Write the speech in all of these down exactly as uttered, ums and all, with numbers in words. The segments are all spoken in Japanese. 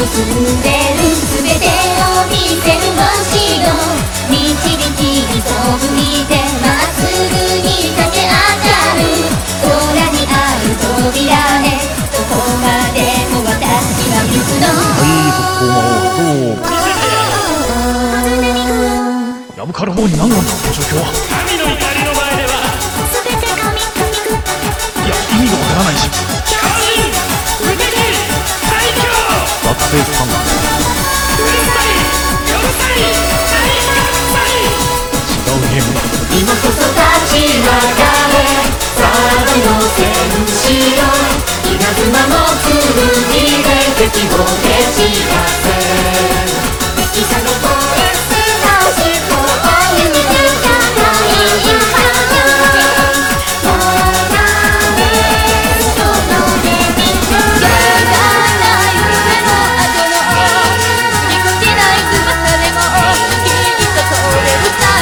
進んでる全てを見せるもしも導きに飛ぶいてまっすぐに駆け上がる空にある扉へどこまでも私は行くの。 ヤブカの方に何なんだこの状況は。 神の怒りの前では全て神神くいや意味がわからないし。 無敵最強惑星ファンがうるさいよるさい大喝采。 違うゲームだ。 今こそ立ち上がれサードの戦士よ稲妻の剣で敵を蹴散らせ敵さのボイスの思考を許さないインパクト学べその目に触れない夢の後のぎこちない翼でもきっと飛べるさ。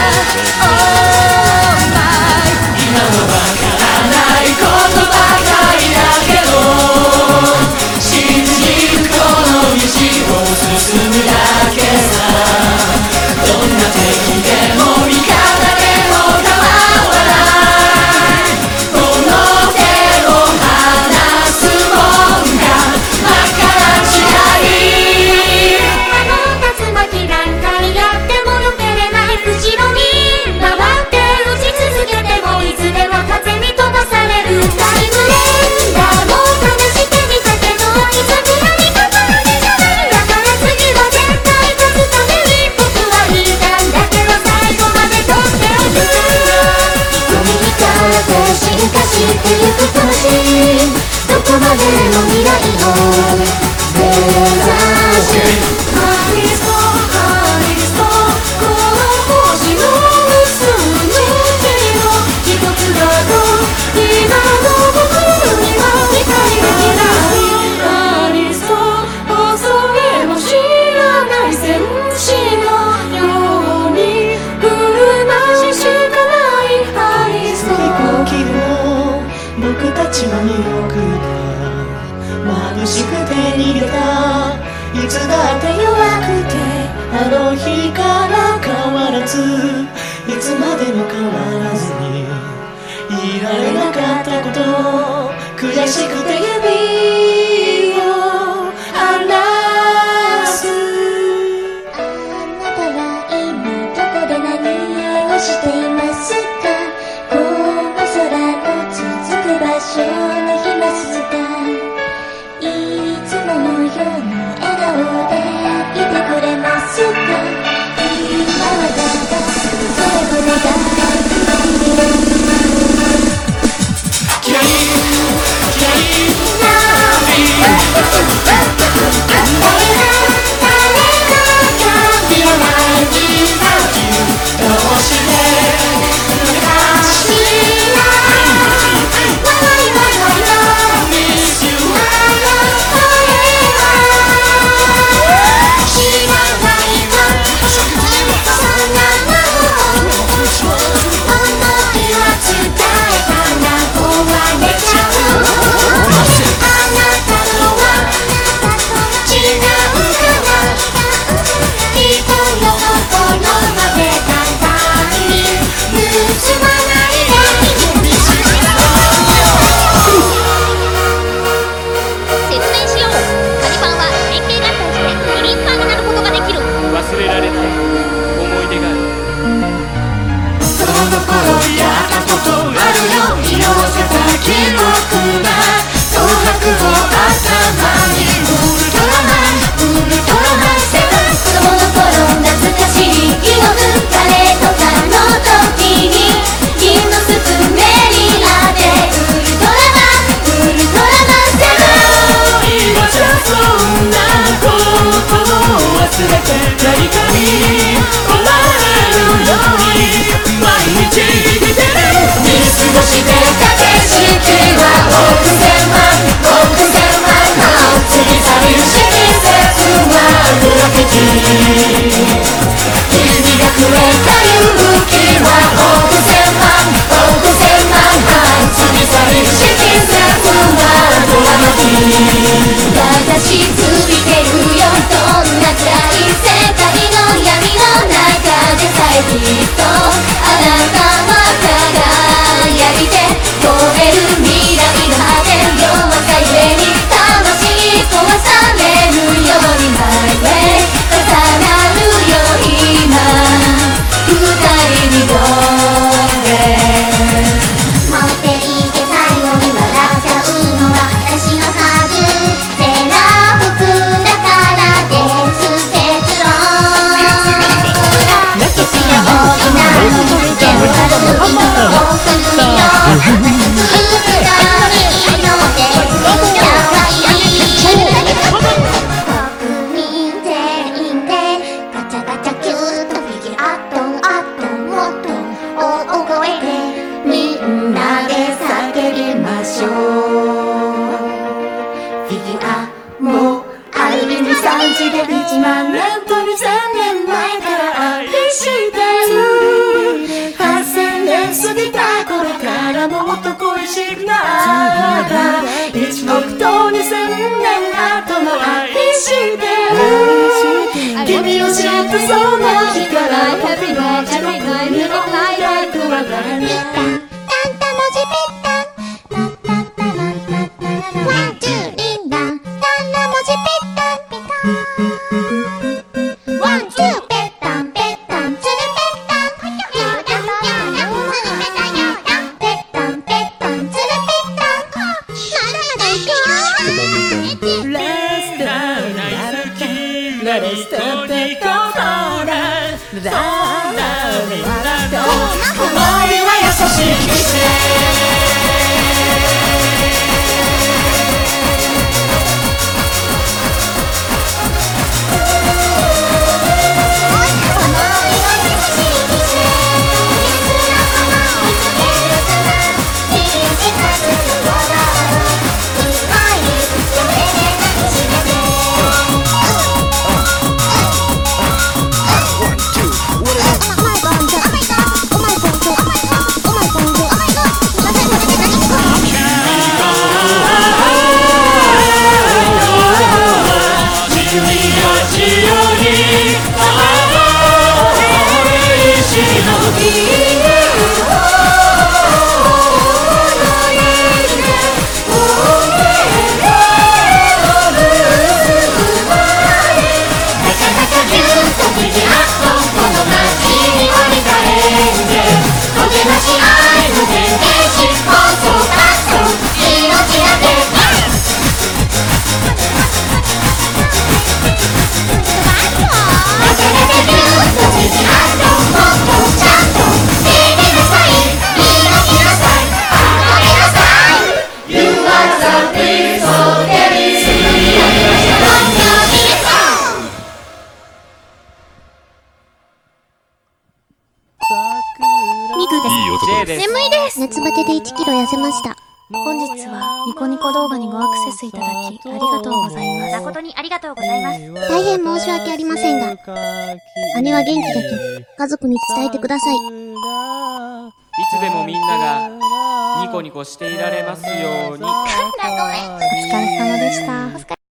今はわからないことばかりだけど信じるこの道を進むだけさ。どんな敵でも味方でも構わないこの手を離すもんが真っ赤な誓い。 あの竜巻なんかにやってもよけれない後ろに回って打ち続けてもいつでも風に飛ばされるタイムレンダーも試してみたけどいざくらにかかるでじゃないだから次は絶対勝つために僕は言ったんだけど最後まで取っておく瞳に変わって進化してゆく年どこまでも未来を目指しハリストハリストこの星の結ぶ手の一つだと今の僕には理解できないハリスト恐れも知らない戦士のように振る舞うしかないハリスト飛行機の僕たちの魅力だ眩しくて逃げたいつだって弱くてあの日から変わらずいつまでも変わらずにいられなかったこと悔しくて指を離す。 あなたは今どこで何をしていますかこの空の続く場所にいますかいつものような笑顔でいてくれますか今はただそれを願っているキラリンキラリンきっとあなたは輝いて飛べる未来まで弱さゆえに魂壊されるように My way 重なるよ今二人に Don't break 持っていて最後に笑っちゃうのは私のはずセーラー服だからです結論決して大きなのに全部あるのをするよいつかいいのですかわいい国民全員でガチャガチャキュートフィギュアトンアトンもっと大声でみんなで叫びましょうフィギュアもある意味産地でいちまんねんとにせんねんまえから愛してるはっせんねん過ぎた頃からもっと恋しくなったいちおくとにせんねん後も愛してる君を知ったその日から Happy birthday 夢のハイライトは何タンタ文字ペッタンワンツーリンランタンタ文字ペッタンペタンワンツーペッタンペッタンツルペッタンヤーダンヤーダンツルペタンヤーダンペッタンペッタンツルペッタンまだまだいくよ Let's dance 大好き Let's dance そうだそうだみんなと思いは優しくして夏バテでいちキロ痩せました。本日はニコニコ動画にごアクセスいただきありがとうございます。 誠にありがとうございます。 大変申し訳ありませんが、姉は元気だと家族に伝えてください。いつでもみんながニコニコしていられますように。 お疲れ様でした。